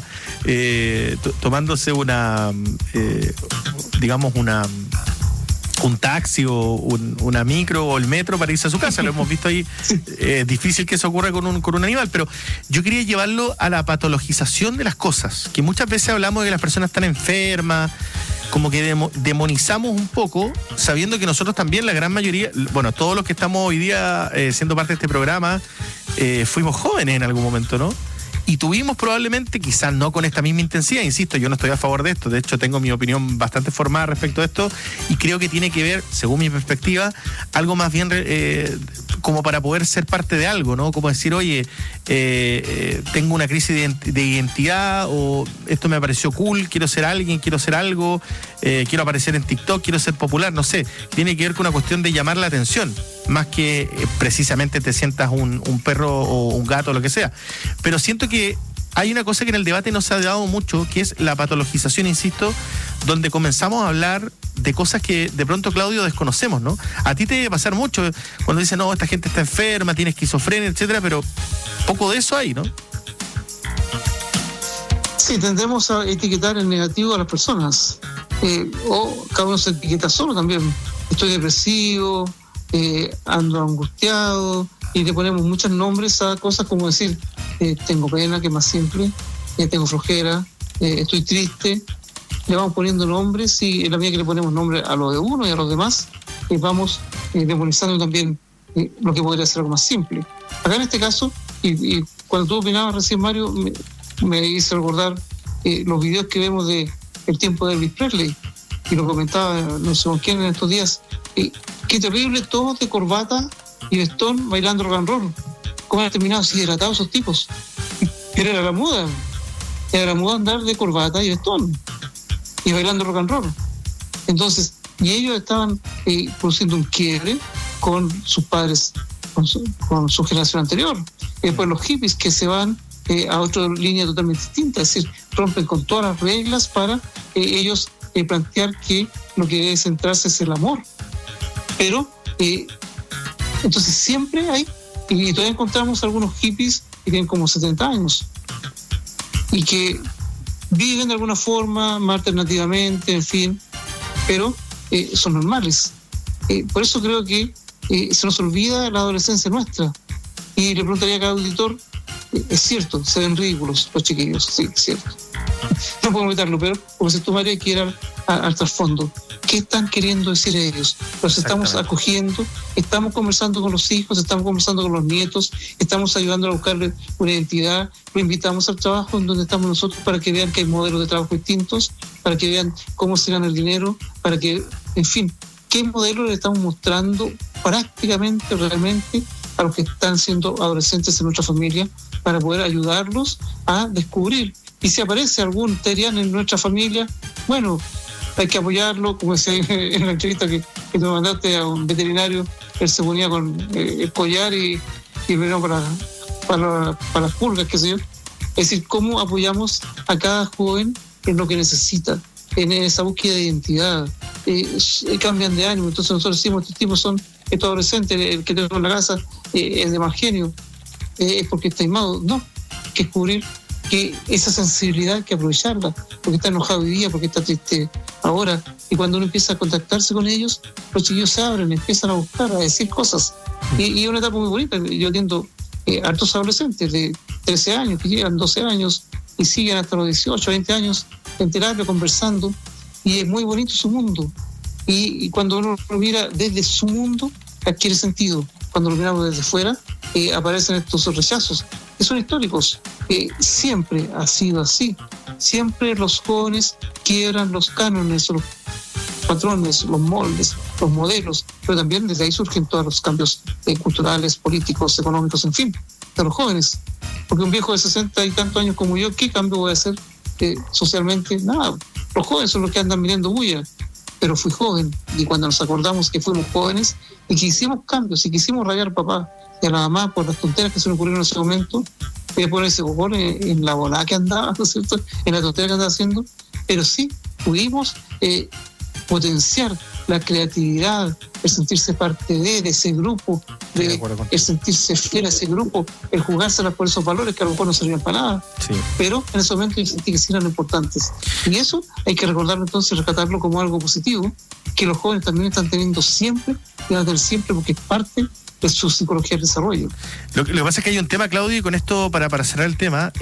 digamos un taxi o una micro o el metro para irse a su casa, lo hemos visto ahí. Es difícil que eso ocurra con un animal, pero yo quería llevarlo a la patologización de las cosas, que muchas veces hablamos de que las personas están enfermas, como que demonizamos un poco, sabiendo que nosotros también, la gran mayoría, bueno, todos los que estamos hoy día siendo parte de este programa, fuimos jóvenes en algún momento, ¿no? Y tuvimos probablemente, quizás no con esta misma intensidad, insisto, yo no estoy a favor de esto, de hecho tengo mi opinión bastante formada respecto a esto y creo que tiene que ver, según mi perspectiva, algo más bien como para poder ser parte de algo, ¿no? Como decir, oye, tengo una crisis de identidad o esto me pareció cool, quiero ser alguien, quiero ser algo, quiero aparecer en TikTok, quiero ser popular, no sé, tiene que ver con una cuestión de llamar la atención, más que precisamente te sientas un perro o un gato o lo que sea. Pero siento que hay una cosa que en el debate no se ha dado mucho, que es la patologización, insisto, donde comenzamos a hablar de cosas que de pronto, Claudio, desconocemos, ¿no? A ti te debe pasar mucho cuando dicen, no, esta gente está enferma, tiene esquizofrenia, etcétera, pero poco de eso hay, ¿no? Sí, tendemos a etiquetar en negativo a las personas. O cada uno se etiqueta solo también. Estoy depresivo, ando angustiado, y le ponemos muchos nombres a cosas como decir, tengo pena, que es más simple, tengo flojera, estoy triste. Le vamos poniendo nombres y en la medida que le ponemos nombre a lo de uno y a los demás, vamos demonizando también lo que podría ser algo más simple. Acá en este caso, y cuando tú opinabas recién, Mario, me hice recordar los videos que vemos de el tiempo de Elvis Presley, y lo comentaba no sé con quién en estos días. Qué terrible, todos de corbata y vestón bailando rock and roll. ¿Cómo han terminado así hidratados esos tipos? Pero era la moda andar de corbata y vestón y bailando rock and roll. Entonces, y ellos estaban produciendo un quiebre con sus padres, con su generación anterior. Después los hippies que se van a otra línea totalmente distinta, es decir, rompen con todas las reglas para ellos plantear que lo que debe centrarse es el amor. Pero entonces siempre hay, y todavía encontramos algunos hippies que tienen como 70 años y que viven de alguna forma, más alternativamente, en fin, pero son normales. Por eso creo que se nos olvida la adolescencia nuestra. Y le preguntaría a cada auditor, es cierto, se ven ridículos los chiquillos, sí, es cierto. No puedo evitarlo, pero como si tú, María, quieras al trasfondo. ¿Qué están queriendo decir ellos? Los estamos acogiendo, estamos conversando con los hijos, estamos conversando con los nietos, estamos ayudando a buscarle una identidad, lo invitamos al trabajo en donde estamos nosotros para que vean que hay modelos de trabajo distintos, para que vean cómo se gana el dinero, para que, en fin, qué modelo le estamos mostrando prácticamente, realmente, a los que están siendo adolescentes en nuestra familia, para poder ayudarlos a descubrir. Y si aparece algún terian en nuestra familia, bueno, hay que apoyarlo, como decía en la entrevista que tú me mandaste a un veterinario, él se ponía con el collar y venía para las pulgas, qué sé yo. Es decir, cómo apoyamos a cada joven en lo que necesita, en esa búsqueda de identidad. Cambian de ánimo, entonces nosotros decimos, estos tipos son, estos adolescentes, el que tengo en la casa es de mal genio, es porque está animado. No, hay que descubrir que esa sensibilidad hay que aprovecharla, porque está enojado hoy día, porque está triste ahora, y cuando uno empieza a contactarse con ellos, los chiquillos se abren, empiezan a buscar, a decir cosas, y es una etapa muy bonita. Yo atiendo hartos adolescentes de 13 años, que llegan 12 años, y siguen hasta los 18, 20 años en terapia, conversando, y es muy bonito su mundo, y cuando uno lo mira desde su mundo, adquiere sentido. Cuando lo miramos desde fuera, aparecen estos rechazos, que son históricos. Siempre ha sido así. Siempre los jóvenes quiebran los cánones, los patrones, los moldes, los modelos, pero también desde ahí surgen todos los cambios culturales, políticos, económicos, en fin, de los jóvenes. Porque un viejo de 60 y tantos años como yo, ¿qué cambio voy a hacer socialmente? Nada. Los jóvenes son los que andan mirando bulla. pero fui joven, y cuando nos acordamos que fuimos jóvenes y que hicimos cambios y quisimos rayar al papá y a la mamá por las tonteras que se le ocurrieron en ese momento, ponerse cojón en la volada que andaba, ¿no es cierto?, en la tontera que andaba haciendo, pero sí pudimos potenciar la creatividad, el sentirse parte de ese grupo, el sentirse fiel a ese grupo, el jugárselas por esos valores que a lo mejor no servían para nada. Sí. Pero en ese momento yo sentí que sí eran importantes. Y eso hay que recordarlo entonces, rescatarlo como algo positivo, que los jóvenes también están teniendo siempre, y van a tener siempre, porque es parte de su psicología de desarrollo. Lo que pasa es que hay un tema, Claudio, y con esto, para cerrar el tema,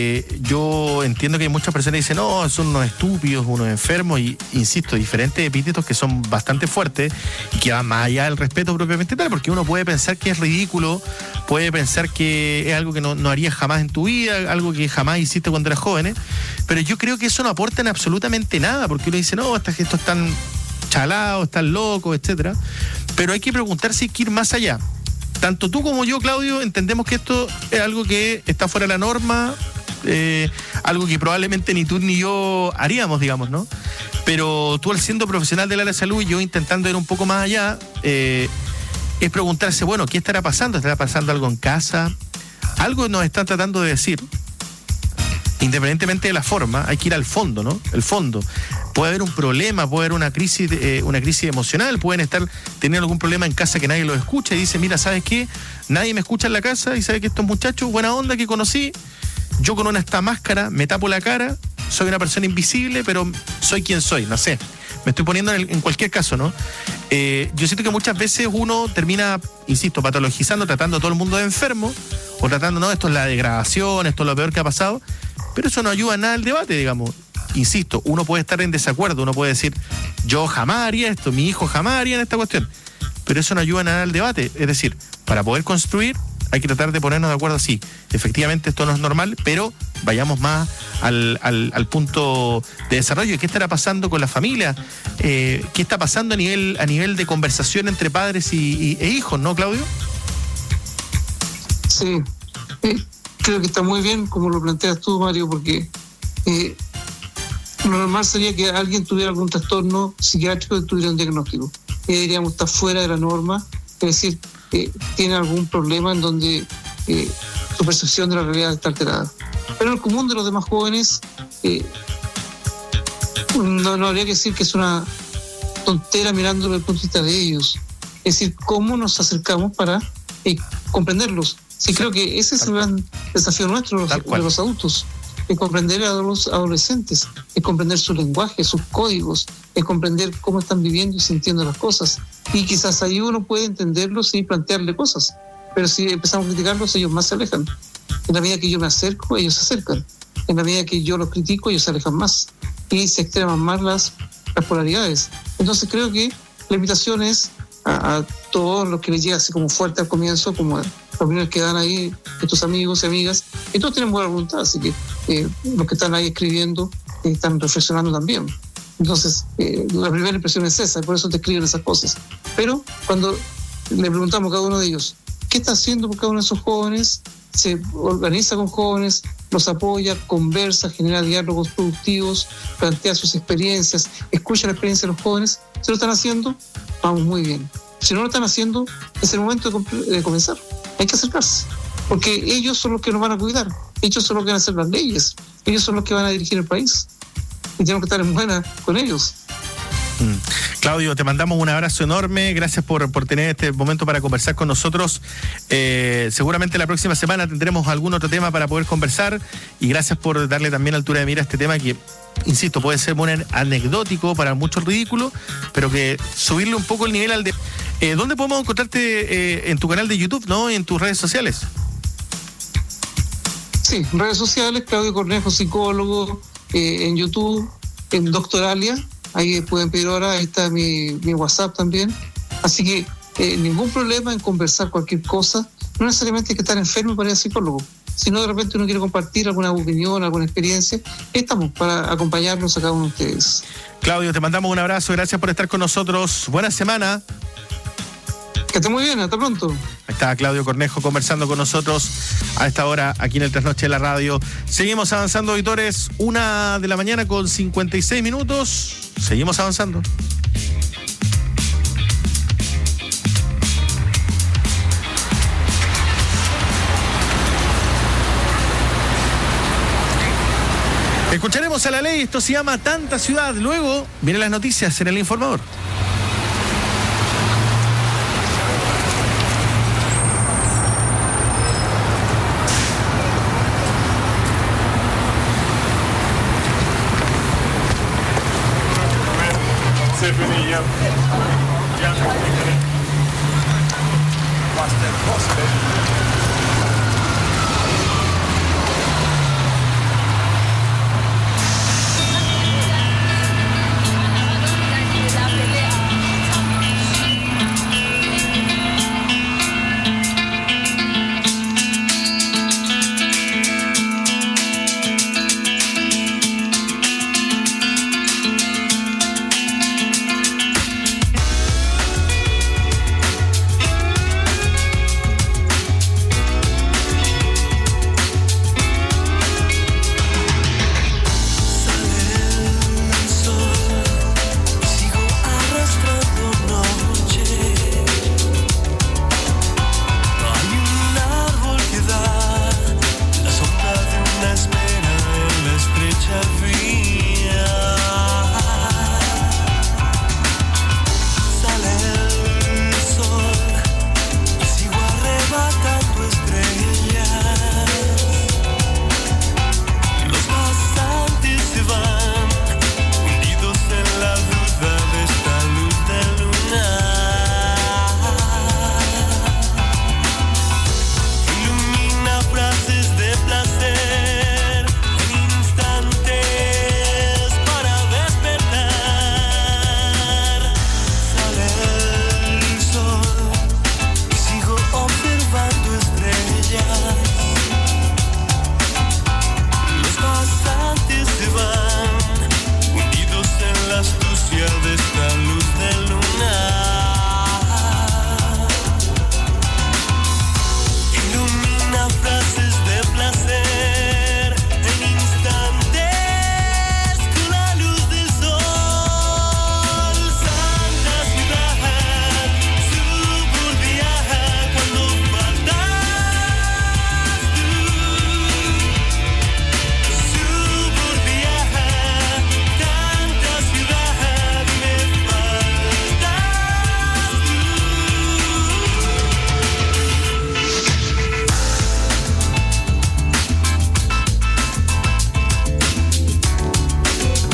yo entiendo que hay muchas personas que dicen, no, son unos estúpidos, unos enfermos, y insisto, diferentes epítetos que son bastante fuertes y que van más allá del respeto propiamente tal, porque uno puede pensar que es ridículo, puede pensar que es algo que no harías jamás en tu vida, algo que jamás hiciste cuando eras joven, pero yo creo que eso no aporta en absolutamente nada, porque uno dice, no, estos están chalados, están locos, etcétera, pero hay que preguntarse si hay que ir más allá. Tanto tú como yo, Claudio, entendemos que esto es algo que está fuera de la norma, algo que probablemente ni tú ni yo haríamos, digamos, ¿no? Pero tú, al siendo profesional del área de salud y yo intentando ir un poco más allá, es preguntarse, bueno, ¿qué estará pasando? ¿Estará pasando algo en casa? Algo nos están tratando de decir. Independientemente de la forma, hay que ir al fondo, ¿no? El fondo. Puede haber un problema, puede haber una crisis emocional, pueden estar teniendo algún problema en casa que nadie los escucha y dice, mira, ¿sabes qué? Nadie me escucha en la casa y sabe que estos muchachos, buena onda que conocí, yo con esta máscara me tapo la cara, soy una persona invisible, pero soy quien soy, no sé. Me estoy poniendo en cualquier caso, ¿no? Yo siento que muchas veces uno termina, insisto, patologizando, tratando a todo el mundo de enfermo, o tratando, no, esto es la degradación, esto es lo peor que ha pasado, pero eso no ayuda a nada al debate, digamos. Insisto, uno puede estar en desacuerdo, uno puede decir, yo jamás haría esto, mi hijo jamás haría en esta cuestión, pero eso no ayuda a nada al debate. Es decir, para poder construir hay que tratar de ponernos de acuerdo, sí, efectivamente esto no es normal, pero vayamos más al punto de desarrollo. ¿Qué estará pasando con la familia? ¿Qué está pasando a nivel de conversación entre padres e hijos, no, Claudio? Sí, creo que está muy bien como lo planteas tú, Mario, porque lo normal sería que alguien tuviera algún trastorno psiquiátrico y tuviera un diagnóstico. Diríamos, está fuera de la norma, es decir, tiene algún problema en donde su percepción de la realidad está alterada. Pero en el común de los demás jóvenes, no habría que decir que es una tontera mirándolo desde el punto de vista de ellos. Es decir, cómo nos acercamos para comprenderlos. Sí, creo que ese es el gran desafío nuestro de los adultos. Es comprender a los adolescentes, es comprender su lenguaje, sus códigos, es comprender cómo están viviendo y sintiendo las cosas. Y quizás ahí uno puede entenderlos y plantearle cosas, pero si empezamos a criticarlos, ellos más se alejan. En la medida que yo me acerco, ellos se acercan. En la medida que yo los critico, ellos se alejan más y se extreman más las polaridades. Entonces creo que la invitación es a todos los que les llega así como fuerte al comienzo, como los primeros que dan ahí, estos amigos y amigas, y todos tienen buena voluntad, así que los que están ahí escribiendo están reflexionando también. Entonces, la primera impresión es esa, y por eso te escriben esas cosas. Pero cuando le preguntamos a cada uno de ellos, ¿qué está haciendo por cada uno de esos jóvenes? Se organiza con jóvenes, los apoya, conversa, genera diálogos productivos, plantea sus experiencias, escucha la experiencia de los jóvenes. ¿Se lo están haciendo? Vamos muy bien. Si no lo están haciendo, es el momento de comenzar. Hay que acercarse, porque ellos son los que nos van a cuidar, ellos son los que van a hacer las leyes, ellos son los que van a dirigir el país. Y tenemos que estar en buena con ellos. Claudio, te mandamos un abrazo enorme, gracias por tener este momento para conversar con nosotros. Seguramente la próxima semana tendremos algún otro tema para poder conversar, y gracias por darle también altura de mira a este tema que, insisto, puede ser muy anecdótico, para muchos ridículo, pero que subirle un poco el nivel al de... ¿Dónde podemos encontrarte? En tu canal de YouTube, ¿no? Y en tus redes sociales. Sí, redes sociales, Claudio Cornejo, psicólogo, en YouTube, en Doctoralia. Ahí pueden pedir ahora, ahí está mi WhatsApp también. Así que ningún problema en conversar cualquier cosa. No necesariamente hay que estar enfermo para ir al psicólogo. Si no, de repente uno quiere compartir alguna opinión, alguna experiencia, estamos para acompañarnos a cada uno de ustedes. Claudio, te mandamos un abrazo, gracias por estar con nosotros. Buena semana. Que esté muy bien, hasta pronto. Ahí está Claudio Cornejo conversando con nosotros a esta hora aquí en el Trasnoche de la Radio. Seguimos avanzando, auditores, 1:56 a.m. Seguimos avanzando. Escucharemos a la ley, esto se llama Tanta Ciudad. Luego vienen las noticias en El Informador. Fast and